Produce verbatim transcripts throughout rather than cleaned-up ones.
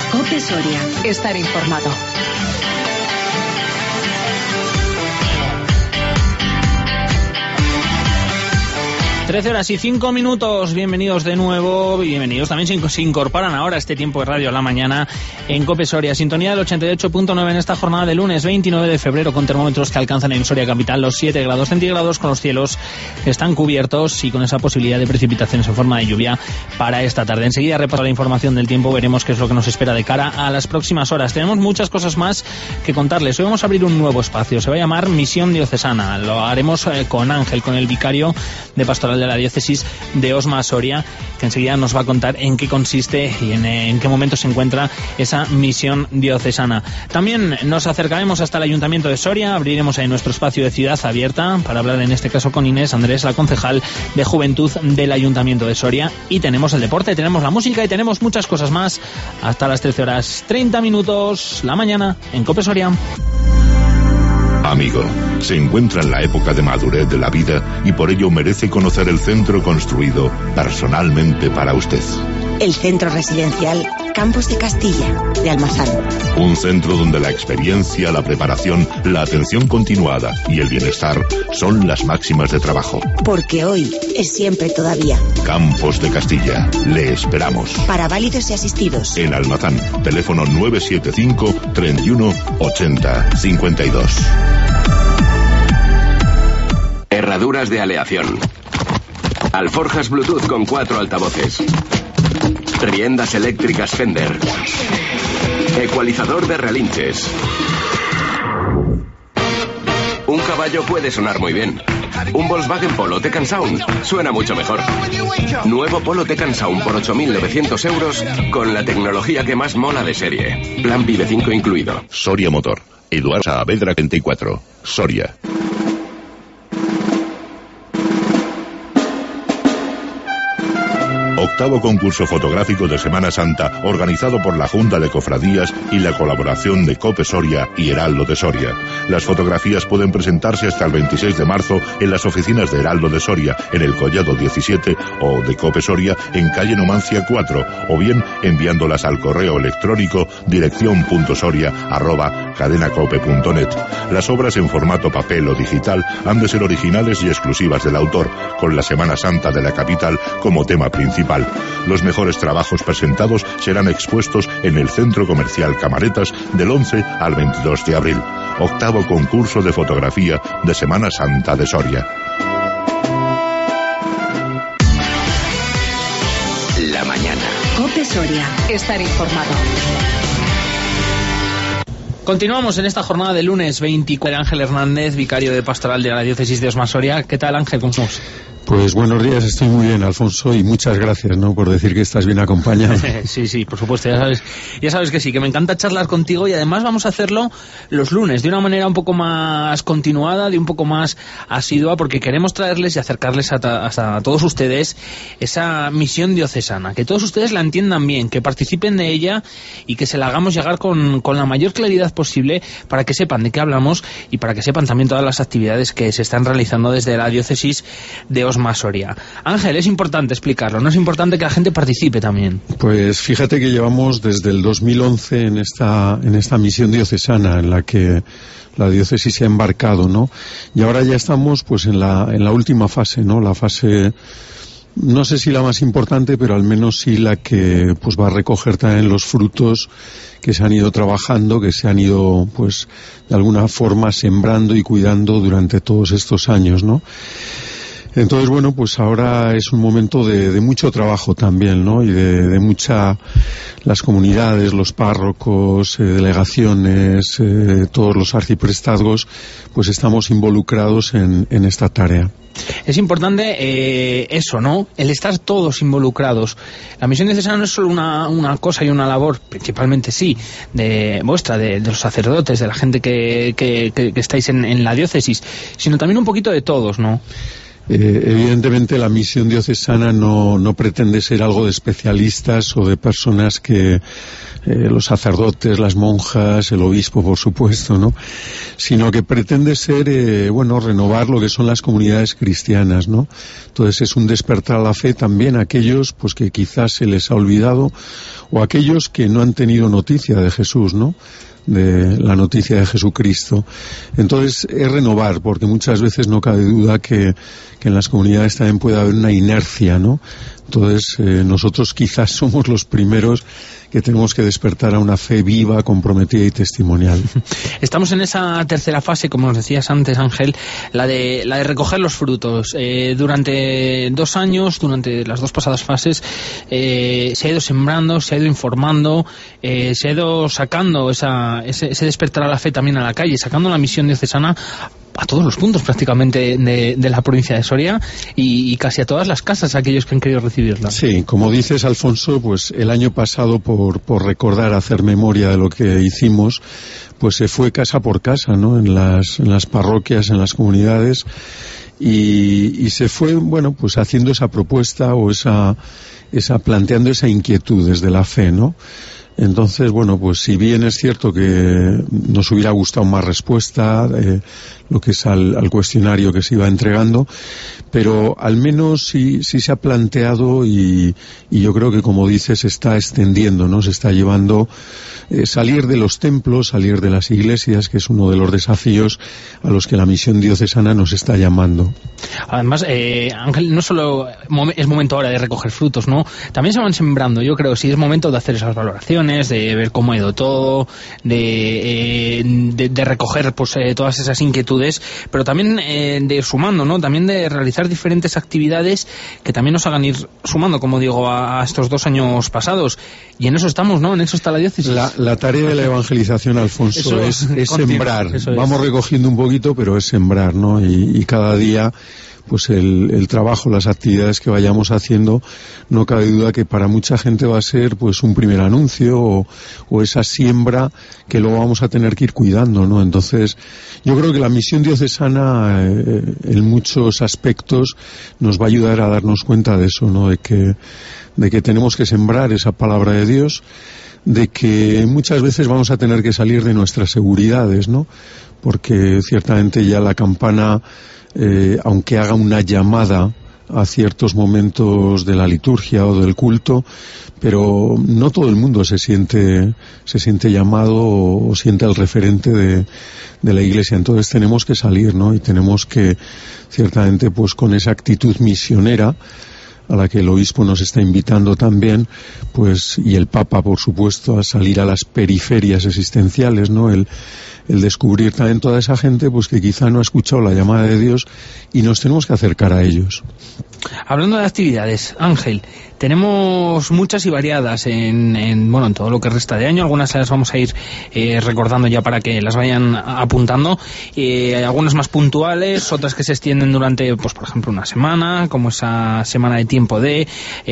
COPE Soria. Estar informado. trece horas y cinco minutos, bienvenidos de nuevo, bienvenidos también si se incorporan ahora a este tiempo de radio a la mañana en COPE Soria, sintonía del ochenta y ocho punto nueve en esta jornada de lunes veintinueve de febrero, con termómetros que alcanzan en Soria capital los siete grados centígrados, con los cielos que están cubiertos y con esa posibilidad de precipitaciones en forma de lluvia para esta tarde. Enseguida repaso la información del tiempo, veremos qué es lo que nos espera de cara a las próximas horas. Tenemos muchas cosas más que contarles. Hoy vamos a abrir un nuevo espacio, se va a llamar Misión Diocesana, lo haremos con Ángel, con el vicario de Pastoral de la Diócesis de Osma Soria, que enseguida nos va a contar en qué consiste y en, en qué momento se encuentra esa misión diocesana. También nos acercaremos hasta el Ayuntamiento de Soria, abriremos ahí nuestro espacio de Ciudad Abierta para hablar en este caso con Inés Andrés, la concejal de Juventud del Ayuntamiento de Soria, y tenemos el deporte, tenemos la música y tenemos muchas cosas más hasta las trece horas treinta minutos la mañana en COPE Soria. Amigo, se encuentra en la época de madurez de la vida y por ello merece conocer el centro construido personalmente para usted. El Centro Residencial Campos de Castilla, de Almazán. Un centro donde la experiencia, la preparación, la atención continuada y el bienestar son las máximas de trabajo. Porque hoy es siempre todavía. Campos de Castilla, le esperamos. Para válidos y asistidos. En Almazán, teléfono nueve siete cinco, treinta y uno, ochenta, cincuenta y dos. Herraduras de aleación. Alforjas Bluetooth con cuatro altavoces. Riendas eléctricas Fender. Ecualizador de relinches. Un caballo puede sonar muy bien. Un Volkswagen Polo Tech and Sound suena mucho mejor. Nuevo Polo Tech and Sound por ocho mil novecientos euros con la tecnología que más mola de serie. Plan Vive cinco incluido. Soria Motor. Eduardo Saavedra treinta y cuatro. Soria. Octavo concurso fotográfico de Semana Santa, organizado por la Junta de Cofradías y la colaboración de COPE Soria y Heraldo de Soria. Las fotografías pueden presentarse hasta el veintiséis de marzo en las oficinas de Heraldo de Soria, en el Collado diecisiete, o de COPE Soria en calle Numancia cuatro, o bien enviándolas al correo electrónico dirección.soria arroba cadenacope punto net. Las obras en formato papel o digital han de ser originales y exclusivas del autor, con la Semana Santa de la capital como tema principal. Los mejores trabajos presentados serán expuestos en el Centro Comercial Camaretas del once al veintidós de abril. Octavo concurso de fotografía de Semana Santa de Soria. La mañana. COPE Soria. Estar informado. Continuamos en esta jornada de lunes veinticuatro. Ángel Hernández, vicario de Pastoral de la Diócesis de Osma Soria. ¿Qué tal, Ángel? ¿Cómo estamos? Pues buenos días, estoy muy bien, Alfonso, y muchas gracias, ¿no?, por decir que estás bien acompañado. Sí, sí, por supuesto, ya sabes, ya sabes que sí, que me encanta charlar contigo, y además vamos a hacerlo los lunes de una manera un poco más continuada, de un poco más asidua, porque queremos traerles y acercarles a, a, a todos ustedes esa misión diocesana, que todos ustedes la entiendan bien, que participen de ella y que se la hagamos llegar con, con la mayor claridad posible, para que sepan de qué hablamos y para que sepan también todas las actividades que se están realizando desde la Diócesis de Osma Soria. Ángel, es importante explicarlo, ¿no? Es importante que la gente participe también. Pues fíjate que llevamos desde el dos mil once en esta en esta misión diocesana en la que la diócesis se ha embarcado, ¿no? Y ahora ya estamos pues en la en la última fase, ¿no? La fase, no sé si la más importante, pero al menos sí la que pues va a recoger también los frutos que se han ido trabajando, que se han ido pues de alguna forma sembrando y cuidando durante todos estos años, ¿no? Entonces, bueno, pues ahora es un momento de, de mucho trabajo también, ¿no? Y de, de mucha, las comunidades, los párrocos, eh, delegaciones, eh, todos los arciprestazgos, pues estamos involucrados en, en esta tarea. Es importante eh, eso, ¿no? El estar todos involucrados. La misión diocesana no es solo una, una cosa y una labor, principalmente sí, de vuestra, de, de los sacerdotes, de la gente que, que, que, que estáis en, en la diócesis, sino también un poquito de todos, ¿no? Eh, evidentemente la misión diocesana no, no pretende ser algo de especialistas o de personas que, eh, los sacerdotes, las monjas, el obispo, por supuesto, ¿no? Sino que pretende ser, eh, bueno, renovar lo que son las comunidades cristianas, ¿no? Entonces es un despertar a la fe también a aquellos, pues que quizás se les ha olvidado, o aquellos que no han tenido noticia de Jesús, ¿no? De la noticia de Jesucristo. Entonces es renovar, porque muchas veces no cabe duda que, que en las comunidades también puede haber una inercia, ¿no? Entonces eh, nosotros quizás somos los primeros que tenemos que despertar a una fe viva, comprometida y testimonial. Estamos en esa tercera fase, como nos decías antes, Ángel, la de la de recoger los frutos. Eh, durante dos años, durante las dos pasadas fases, eh, se ha ido sembrando, se ha ido informando, eh, se ha ido sacando esa, ese, ese despertar a la fe también a la calle, sacando la misión diocesana a todos los puntos prácticamente de, de la provincia de Soria y, y casi a todas las casas, aquellos que han querido recibirla. Sí, como dices, Alfonso, pues el año pasado, por, por recordar, hacer memoria de lo que hicimos, pues se fue casa por casa, ¿no? En las, en las parroquias, en las comunidades, y, y se fue, bueno, pues haciendo esa propuesta o esa, esa, planteando esa inquietud desde la fe, ¿no? Entonces, bueno, pues si bien es cierto que nos hubiera gustado más respuesta, eh, lo que es al, al cuestionario que se iba entregando, pero al menos sí, sí se ha planteado y, y yo creo que, como dices, se está extendiendo, ¿no? Se está llevando eh, salir de los templos, salir de las iglesias, que es uno de los desafíos a los que la misión diocesana nos está llamando. Además, eh, Ángel, no solo es momento ahora de recoger frutos, ¿no? También se van sembrando, yo creo, sí es momento de hacer esas valoraciones, de ver cómo ha ido todo, de, eh, de, de recoger pues eh, todas esas inquietudes, pero también eh, de sumando, ¿no? También de realizar diferentes actividades que también nos hagan ir sumando, como digo, a, a estos dos años pasados. Y en eso estamos, ¿no? En eso está la diócesis. La, la tarea de la evangelización, Alfonso, eso, es, es sembrar. Eso es. Vamos recogiendo un poquito, pero es sembrar, ¿no? Y, y cada día, pues el, el trabajo, las actividades que vayamos haciendo, no cabe duda que para mucha gente va a ser pues un primer anuncio o, o esa siembra que luego vamos a tener que ir cuidando, ¿no? Entonces, yo creo que la misión diocesana eh, en muchos aspectos nos va a ayudar a darnos cuenta de eso, ¿no? De que, de que tenemos que sembrar esa palabra de Dios, de que muchas veces vamos a tener que salir de nuestras seguridades, ¿no? Porque ciertamente ya la campana, Eh, aunque haga una llamada a ciertos momentos de la liturgia o del culto, pero no todo el mundo se siente se siente llamado o, o siente el referente de, de la Iglesia. Entonces tenemos que salir, ¿no? Y tenemos que, ciertamente, pues con esa actitud misionera a la que el obispo nos está invitando también, pues, y el Papa, por supuesto, a salir a las periferias existenciales, ¿no? El, el descubrir también toda esa gente, pues, que quizá no ha escuchado la llamada de Dios, y nos tenemos que acercar a ellos. Hablando de actividades, Ángel, tenemos muchas y variadas en, en bueno en todo lo que resta de año. Algunas las vamos a ir eh, recordando ya para que las vayan apuntando. Eh, algunas más puntuales, otras que se extienden durante, pues por ejemplo, una semana, como esa semana de tiempo de,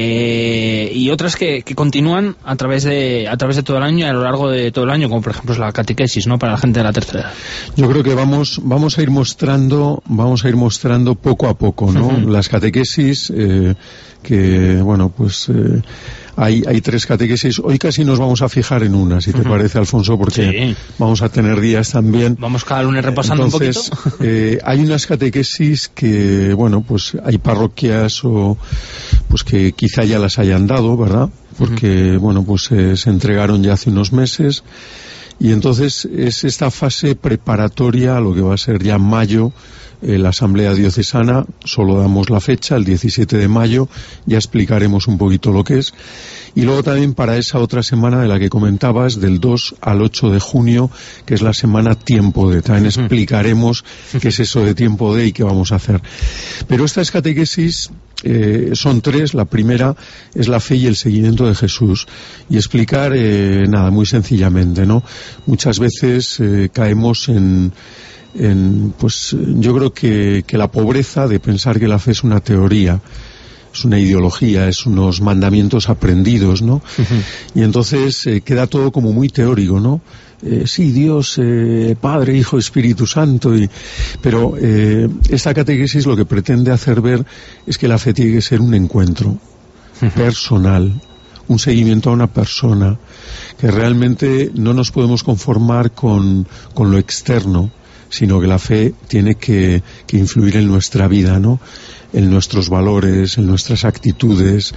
eh, y otras que, que continúan a través de a través de todo el año y a lo largo de todo el año, como por ejemplo es la catequesis, ¿no? Para la gente de la tercera edad. Yo creo que vamos vamos a ir mostrando vamos a ir mostrando poco a poco, ¿no? Uh-huh. Las catequesis, eh, que bueno, pues eh, hay hay tres catequesis. Hoy casi nos vamos a fijar en una, si te uh-huh. parece, Alfonso, porque sí, vamos a tener días también. Vamos cada lunes repasando. Entonces, un poquito. eh, hay unas catequesis que, bueno, pues hay parroquias o pues que quizá ya las hayan dado, ¿verdad? Porque uh-huh. bueno, pues eh, se entregaron ya hace unos meses. Y entonces es esta fase preparatoria a lo que va a ser ya mayo, eh, la Asamblea Diocesana. Solo damos la fecha, el diecisiete de mayo, ya explicaremos un poquito lo que es. Y luego también para esa otra semana de la que comentabas, del dos al ocho de junio, que es la semana Tiempo de. También uh-huh. explicaremos qué es eso de Tiempo de y qué vamos a hacer. Pero estas catequesis eh, son tres. La primera es la fe y el seguimiento de Jesús. Y explicar, eh, nada, muy sencillamente, ¿no? Muchas veces eh, caemos en... En, pues yo creo que, que la pobreza de pensar que la fe es una teoría. es una ideología, es unos mandamientos aprendidos, ¿no? Uh-huh. Y entonces eh, queda todo como muy teórico, ¿no? Eh, sí, Dios, eh, Padre, Hijo, Espíritu Santo, y, pero eh, esta catequesis lo que pretende hacer ver es que la fe tiene que ser un encuentro uh-huh. personal, un seguimiento a una persona, que realmente no nos podemos conformar con, con lo externo, sino que la fe tiene que, que influir en nuestra vida, ¿no? En nuestros valores, en nuestras actitudes,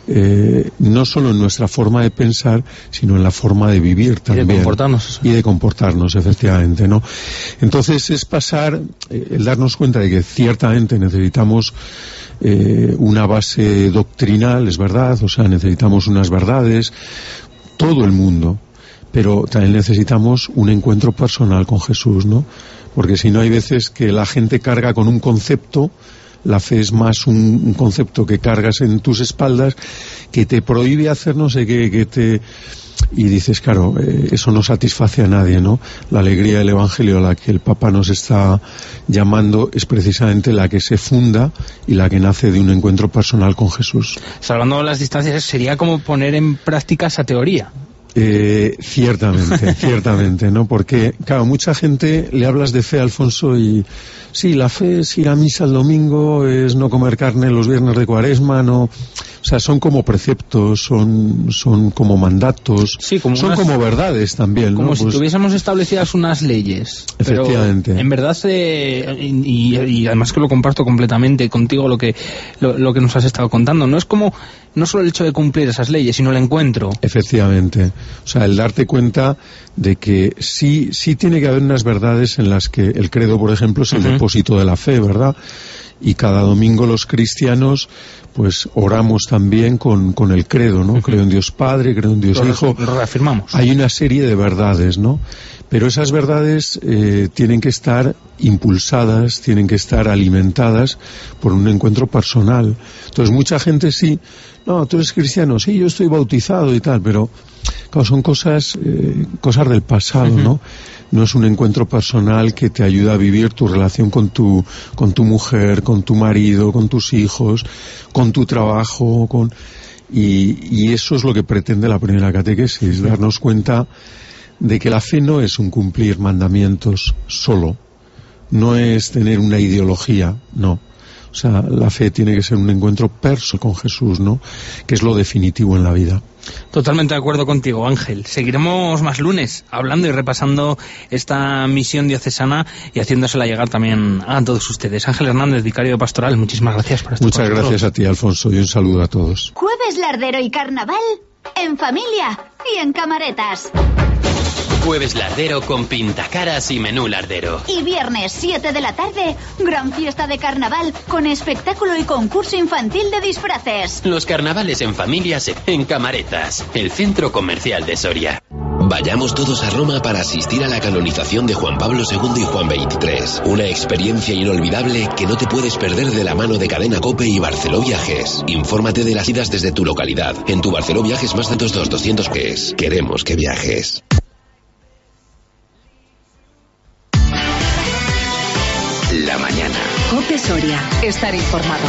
eh, no solo en nuestra forma de pensar, sino en la forma de vivir también. Y de comportarnos. Y de comportarnos, efectivamente, ¿no? Entonces es pasar, eh, el darnos cuenta de que ciertamente necesitamos eh, una base doctrinal, es verdad, o sea, necesitamos unas verdades, todo el mundo, pero también necesitamos un encuentro personal con Jesús, ¿no? Porque si no, hay veces que la gente carga con un concepto. La fe es más un, un concepto que cargas en tus espaldas, que te prohíbe hacer no sé qué, que te... Y dices, claro, eh, eso no satisface a nadie, ¿no? La alegría del Evangelio a la que el Papa nos está llamando es precisamente la que se funda y la que nace de un encuentro personal con Jesús. Salvando las distancias, sería como poner en práctica esa teoría. Eh, ciertamente, ciertamente, ¿no? Porque, claro, mucha gente le hablas de fe, Alfonso, y sí, la fe es ir a misa el domingo, es no comer carne los viernes de Cuaresma, no, o sea, son como preceptos, son, son como mandatos, sí, como son unas, como verdades también, como ¿no? si Pues, tuviésemos establecidas unas leyes. Efectivamente. Pero en verdad, eh, y, y además que lo comparto completamente contigo lo que lo, lo que nos has estado contando, no es como no solo el hecho de cumplir esas leyes, sino el encuentro. Efectivamente. O sea, el darte cuenta de que sí, sí tiene que haber unas verdades en las que el credo, por ejemplo, es el uh-huh. depósito de la fe, ¿verdad? Y cada domingo los cristianos, pues, oramos también con, con el credo, ¿no? Uh-huh. Creo en Dios Padre, creo en Dios lo Hijo. Lo reafirmamos. Hay una serie de verdades, ¿no? Pero esas verdades eh, tienen que estar impulsadas, tienen que estar alimentadas por un encuentro personal. Entonces, mucha gente sí, no, tú eres cristiano, sí, yo estoy bautizado y tal, pero claro, son cosas, eh, cosas del pasado, uh-huh. ¿no? No es un encuentro personal que te ayuda a vivir tu relación con tu, con tu mujer, con tu marido, con tus hijos, con tu trabajo, con... Y, y eso es lo que pretende la primera catequesis, darnos cuenta de que la fe no es un cumplir mandamientos solo, no es tener una ideología, no. O sea, la fe tiene que ser un encuentro personal con Jesús, ¿no? Que es lo definitivo en la vida. Totalmente de acuerdo contigo, Ángel. Seguiremos más lunes hablando y repasando esta misión diocesana y haciéndosela llegar también a todos ustedes. Ángel Hernández, vicario de Pastoral, muchísimas gracias por estar Muchas con gracias nosotros. a ti, Alfonso, y un saludo a todos. Jueves lardero y carnaval en familia y en camaretas. Jueves lardero con pintacaras y menú lardero. Y viernes siete de la tarde, gran fiesta de carnaval con espectáculo y concurso infantil de disfraces. Los carnavales en familias en Camaretas, el centro comercial de Soria. Vayamos todos a Roma para asistir a la canonización de Juan Pablo segundo y Juan veintitrés. Una experiencia inolvidable que no te puedes perder de la mano de Cadena COPE y Barceló Viajes. Infórmate de las idas desde tu localidad. En tu Barceló Viajes más datos dos doscientos que es. Queremos que viajes. La mañana. COPE Soria. Estar informado.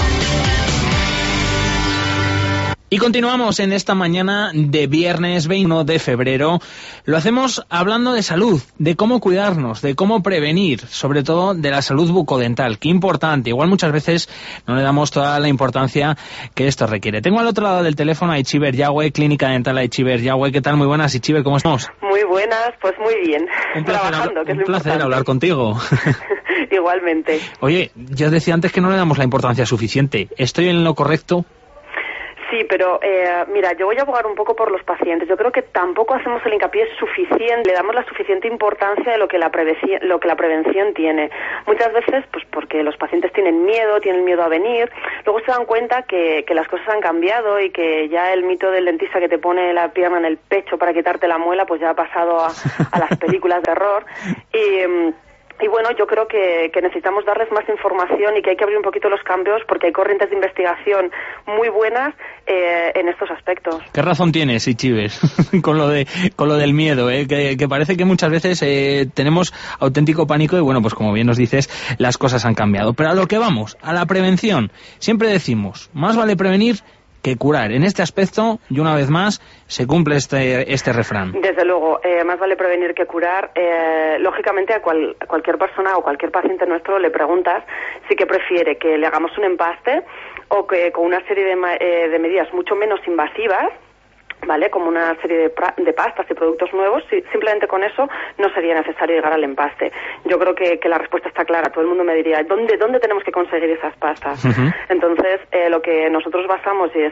Y continuamos en esta mañana de viernes veintiuno de febrero. Lo hacemos hablando de salud, de cómo cuidarnos, de cómo prevenir, sobre todo de la salud bucodental. Qué importante. Igual muchas veces no le damos toda la importancia que esto requiere. Tengo al otro lado del teléfono a Itziber Yagüe, Clínica Dental Itziber Yagüe. ¿Qué tal? Muy buenas, Itziber, ¿cómo estamos? Muy buenas, pues muy bien. Un placer, Trabajando, que es un lo placer importante. hablar contigo. Igualmente. Oye, yo decía antes que no le damos la importancia suficiente. ¿Estoy en lo correcto? Sí, pero eh, mira, yo voy a abogar un poco por los pacientes. Yo creo que tampoco hacemos el hincapié suficiente, le damos la suficiente importancia de lo que la prevención, lo que la prevención tiene. Muchas veces, pues porque los pacientes tienen miedo, tienen miedo a venir, luego se dan cuenta que, que las cosas han cambiado y que ya el mito del dentista que te pone la pierna en el pecho para quitarte la muela, pues ya ha pasado a, a las películas de terror. Y... Y bueno, yo creo que, que necesitamos darles más información y que hay que abrir un poquito los cambios porque hay corrientes de investigación muy buenas eh, en estos aspectos. ¿Qué razón tienes, Itziber, con lo de con lo del miedo? ¿eh? Que, que parece que muchas veces eh, tenemos auténtico pánico y bueno, pues como bien nos dices, las cosas han cambiado. Pero a lo que vamos, a la prevención. Siempre decimos, más vale prevenir que curar. En este aspecto, y una vez más, se cumple este este refrán. Desde luego, eh, más vale prevenir que curar. Eh, lógicamente, a, cual, a cualquier persona o cualquier paciente nuestro le preguntas si que prefiere que le hagamos un empaste o que con una serie de, eh, de medidas mucho menos invasivas, ¿vale? Como una serie de, de pastas y productos nuevos, si, simplemente con eso no sería necesario llegar al empaste. Yo creo que, que la respuesta está clara. Todo el mundo me diría, ¿dónde, dónde tenemos que conseguir esas pastas? Uh-huh. Entonces, eh, lo que nosotros basamos y es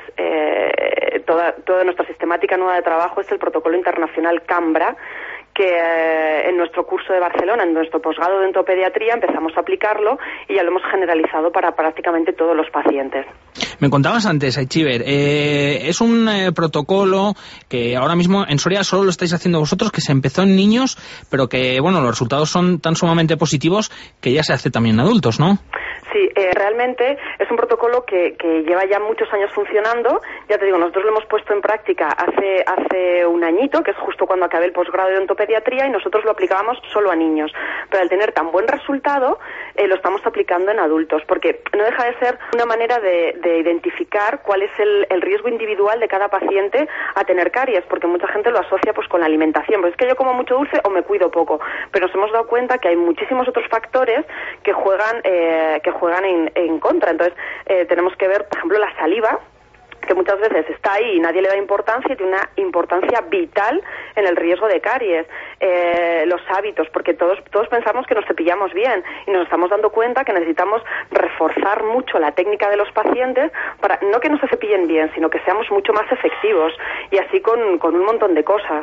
eh, toda, toda nuestra sistemática nueva de trabajo es el protocolo internacional CAMBRA, que eh, en nuestro curso de Barcelona, en nuestro posgrado de ontopediatría, empezamos a aplicarlo y ya lo hemos generalizado para prácticamente todos los pacientes. Me contabas antes, Itziber, eh, es un eh, protocolo que ahora mismo en Soria solo lo estáis haciendo vosotros, que se empezó en niños, pero que, bueno, los resultados son tan sumamente positivos que ya se hace también en adultos, ¿no? Sí, eh, realmente es un protocolo que, que lleva ya muchos años funcionando. Ya te digo, nosotros lo hemos puesto en práctica hace hace un añito, que es justo cuando acabé el posgrado de ontopediatría, y nosotros lo aplicábamos solo a niños. Pero al tener tan buen resultado, eh, lo estamos aplicando en adultos, porque no deja de ser una manera de, de identificar cuál es el, el riesgo individual de cada paciente a tener caries, porque mucha gente lo asocia pues con la alimentación. Pues es que yo como mucho dulce o me cuido poco. Pero nos hemos dado cuenta que hay muchísimos otros factores que juegan eh, que juegan en, en contra. Entonces, eh, tenemos que ver, por ejemplo, la saliva, que muchas veces está ahí y nadie le da importancia y tiene una importancia vital en el riesgo de caries. Eh, los hábitos, porque todos todos pensamos que nos cepillamos bien y nos estamos dando cuenta que necesitamos reforzar mucho la técnica de los pacientes para no que no se cepillen bien, sino que seamos mucho más efectivos, y así con, con un montón de cosas.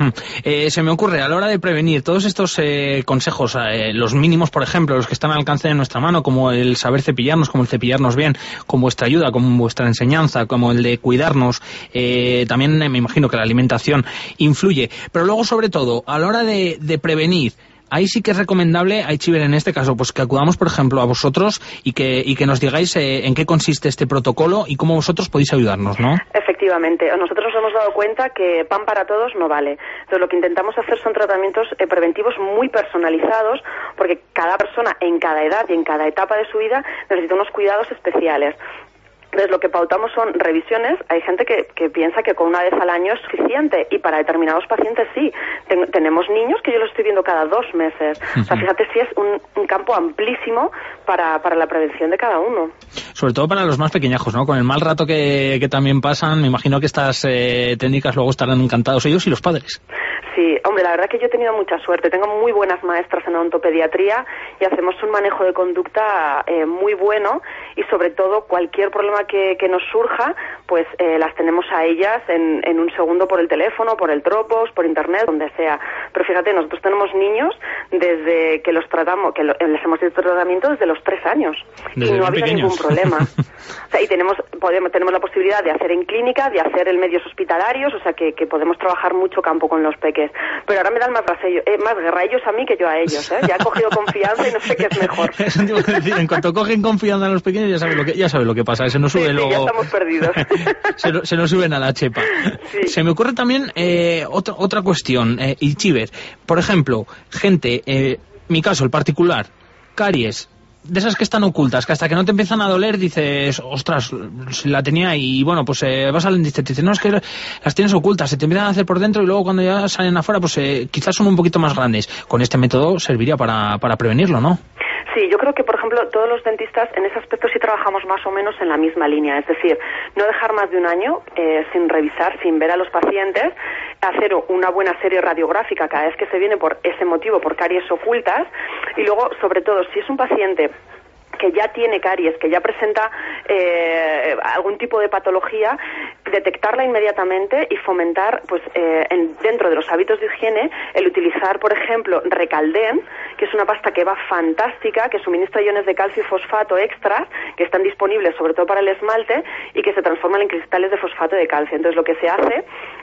eh, se me ocurre, a la hora de prevenir, todos estos eh, consejos, eh, los mínimos, por ejemplo, los que están al alcance de nuestra mano, como el saber cepillarnos, como el cepillarnos bien, con vuestra ayuda, con vuestra enseñanza, como el de cuidarnos, eh, también eh, me imagino que la alimentación influye, pero luego sobre todo a la hora de, de prevenir, ahí sí que es recomendable, Itziber, en este caso, pues que acudamos, por ejemplo, a vosotros y que y que nos digáis eh, en qué consiste este protocolo y cómo vosotros podéis ayudarnos, ¿no? Efectivamente. Nosotros nos hemos dado cuenta que pan para todos no vale. Entonces, lo que intentamos hacer son tratamientos eh, preventivos muy personalizados, porque cada persona, en cada edad y en cada etapa de su vida, necesita unos cuidados especiales. Entonces, lo que pautamos son revisiones. Hay gente que, que piensa que con una vez al año es suficiente, y para determinados pacientes sí. Ten, tenemos niños que yo los estoy viendo cada dos meses. Uh-huh. O sea, fíjate si es un, un campo amplísimo para, para la prevención de cada uno. Sobre todo para los más pequeñajos, ¿no? Con el mal rato que, que también pasan, me imagino que estas eh, técnicas luego estarán encantados ellos y los padres. Sí, hombre, la verdad que yo he tenido mucha suerte. Tengo muy buenas maestras en ontopediatría y hacemos un manejo de conducta eh, muy bueno, y sobre todo cualquier problema que, que nos surja, pues eh, las tenemos a ellas en, en un segundo por el teléfono, por el Dropbox, por internet, donde sea. Pero fíjate, nosotros tenemos niños desde que los tratamos, que lo, les hemos hecho tratamiento desde los tres años desde y no ha habido pequeños. Ningún problema. O sea, y tenemos podemos tenemos la posibilidad de hacer en clínica, de hacer en medios hospitalarios, o sea que, que podemos trabajar mucho campo con los peques. Pero ahora me dan más, rasello, eh, más guerra ellos a mí que yo a ellos, ¿eh? Ya he cogido confianza y no sé qué es mejor. Decir, en cuanto cogen confianza en los pequeños, ya sabes lo que ya sabes lo que pasa, se nos sube sí, luego. Sí, ya estamos perdidos. se, se nos suben a la chepa. Sí. Se me ocurre también eh, otra otra cuestión, eh, Itziber, por ejemplo, gente, eh, mi caso, el particular, caries, de esas que están ocultas, que hasta que no te empiezan a doler dices, ostras, la tenía, y bueno, pues eh, vas al dentista y te dices, no, es que las tienes ocultas, se te empiezan a hacer por dentro y luego cuando ya salen afuera, pues eh, quizás son un poquito más grandes. Con este método serviría para, para prevenirlo, ¿no? Sí, yo creo que, por ejemplo, todos los dentistas en ese aspecto sí trabajamos más o menos en la misma línea. Es decir, no dejar más de un año eh, sin revisar, sin ver a los pacientes, hacer una buena serie radiográfica cada vez que se viene por ese motivo, por caries ocultas, y luego, sobre todo, si es un paciente que ya tiene caries, que ya presenta eh, algún tipo de patología, detectarla inmediatamente y fomentar, pues, eh, en, dentro de los hábitos de higiene, el utilizar, por ejemplo, Recalden, que es una pasta que va fantástica, que suministra iones de calcio y fosfato extras, que están disponibles sobre todo para el esmalte y que se transforman en cristales de fosfato de calcio. Entonces, lo que se hace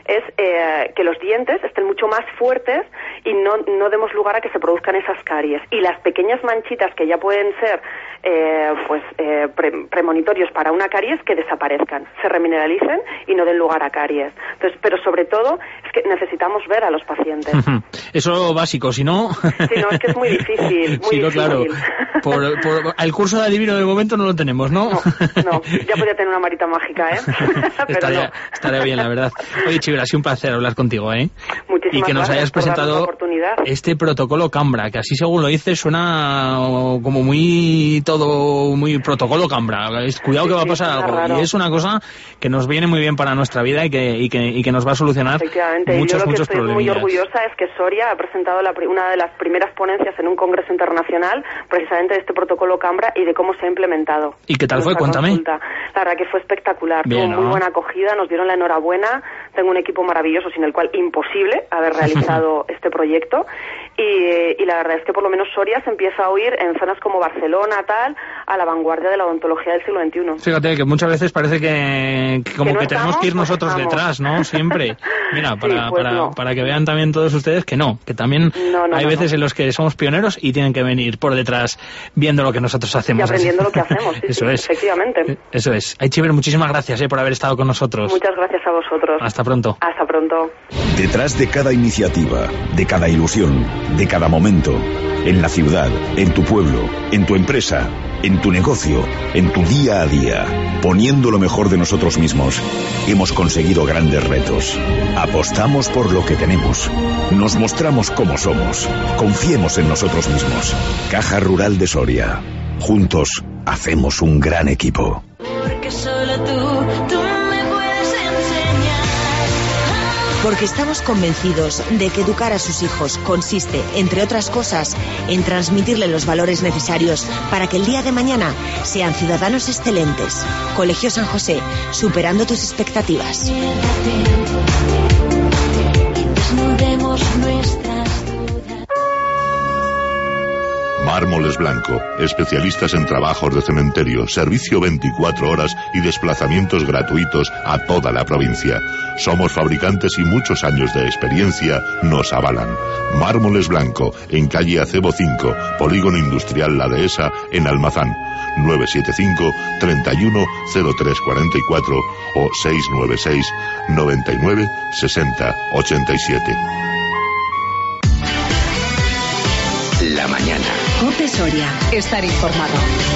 es eh, que los dientes estén mucho más fuertes y no, no demos lugar a que se produzcan esas caries. Y las pequeñas manchitas que ya pueden ser eh, pues eh, pre premonitorios para una caries, que desaparezcan, se reminieralicen y no den lugar a caries. Entonces, pero sobre todo es que necesitamos ver a los pacientes. Eso básico, si no... Si no, es que es muy difícil, muy sí, no, difícil. Claro. Por, por, el curso de adivino de momento no lo tenemos, ¿no? No, no. Ya podría tener una varita mágica, ¿eh? Pero estaría, no. estaría bien, la verdad. Oye, Chibra, ha sido un placer hablar contigo, ¿eh? Muchísimas y que nos hayas presentado este protocolo Cambra, que así según lo dices suena como muy todo, muy protocolo Cambra. Cuidado sí, que va a pasar sí, algo. Raro. Y es una cosa que nos viene muy bien para nuestra vida y que, y que, y que nos va a solucionar muchos, yo muchos problemas. Yo lo que estoy muy orgullosa es que Soria ha presentado la, una de las primeras ponencias en un congreso internacional precisamente de este protocolo Cambra y de cómo se ha implementado. ¿Y qué tal fue? Cuéntame. Consulta. La verdad que fue espectacular. Bien, Tuvo ¿no? muy buena acogida, nos dieron la enhorabuena. Tengo un equipo maravilloso sin el cual imposible haber realizado este proyecto. Y, y la verdad es que por lo menos Soria se empieza a oír en zonas como Barcelona, tal, a la vanguardia de la odontología del siglo veintiuno. Fíjate que muchas veces parece que, que como que, no que estamos, tenemos que ir nosotros pues detrás, ¿no? Siempre. Mira, para, sí, pues para, no. para que vean también todos ustedes que no, que también no, no, hay no, veces no. en los que somos pioneros y tienen que venir por detrás viendo lo que nosotros hacemos. Y aprendiendo lo que hacemos, sí, Eso sí, es. Efectivamente. Eso es. Ay, Chiver, muchísimas gracias eh, por haber estado con nosotros. Muchas gracias a vosotros. Hasta pronto. Hasta pronto. Detrás de cada iniciativa, de cada ilusión, de cada momento, en la ciudad, en tu pueblo, en tu empresa, en tu negocio, en tu día a día, poniendo lo mejor de nosotros mismos, hemos conseguido grandes retos. Apostamos por lo que tenemos. Nos mostramos como somos. Confiemos en nosotros mismos. Caja Rural de Soria. Juntos hacemos un gran equipo. Porque solo tú, tú me puedes enseñar. Porque estamos convencidos de que educar a sus hijos consiste, entre otras cosas, en transmitirle los valores necesarios para que el día de mañana sean ciudadanos excelentes. Colegio San José, superando tus expectativas. Desnudemos nuestras Mármoles Blanco, especialistas en trabajos de cementerio, servicio veinticuatro horas y desplazamientos gratuitos a toda la provincia. Somos fabricantes y muchos años de experiencia nos avalan. Mármoles Blanco, en calle Acebo cinco, Polígono Industrial La Dehesa, en Almazán. nueve siete cinco, treinta y uno, cero tres cuarenta y cuatro o seis nueve seis, noventa y nueve, sesenta, ochenta y siete. La mañana. COPE Soria. Estar informado.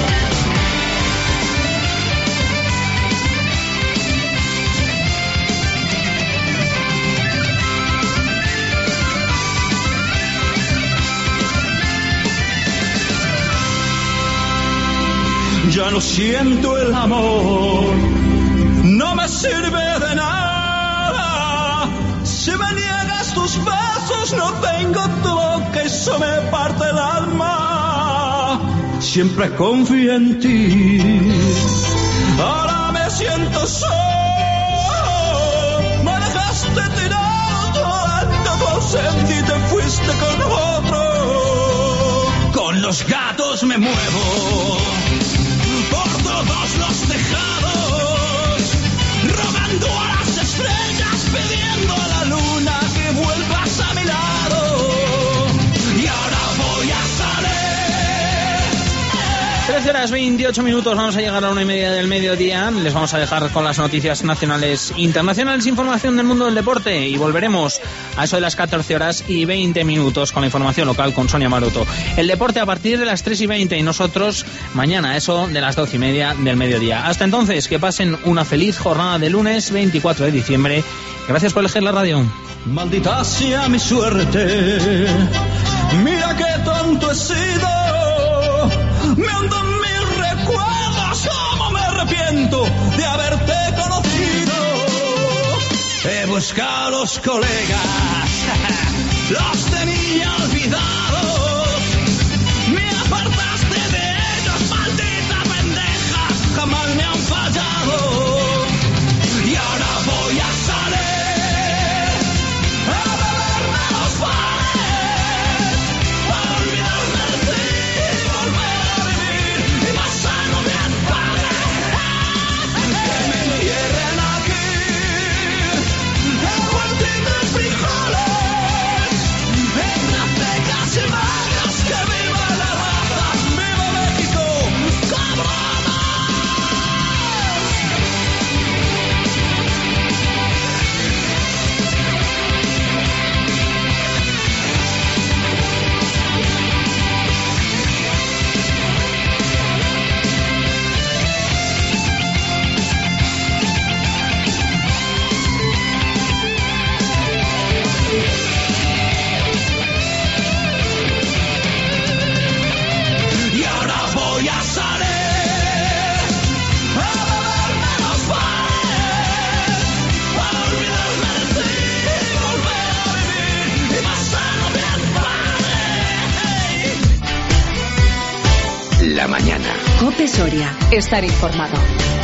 Ya no siento el amor, no me sirve de nada. Si me niegas tus besos, no tengo tu boca, eso me parte el alma. Siempre confío en ti, ahora me siento solo. Me dejaste tirado, todo ausente y te fuiste con otro. Con los gatos me muevo por todos los tejados, rogando a las estrellas, pidiendo a la luna que vuelvas a mi lado. Y ahora voy a salir. trece horas veintiocho minutos, vamos a llegar a la una y media del mediodía. Les vamos a dejar con las noticias nacionales, internacionales, información del mundo del deporte y volveremos a eso de las catorce horas y veinte minutos con la información local con Sonia Maroto. El deporte a partir de las tres y veinte y nosotros mañana a eso de las doce y media del mediodía. Hasta entonces, que pasen una feliz jornada de lunes veinticuatro de diciembre. Gracias por elegir la radio. Maldita sea mi suerte, mira qué tonto he sido. Me hundo en mis recuerdos, cómo me arrepiento de haberte conocido. He buscado a los colegas, los tenía olvidados. Me apartaste de ellos, maldita pendeja, jamás me han fallado. Y ahora voy a salir a beberme los bares, para olvidarme de ti, volver a vivir y pasarlo bien padre. Que me entierren aquí, que vuelva Cope Soria. Estar informado.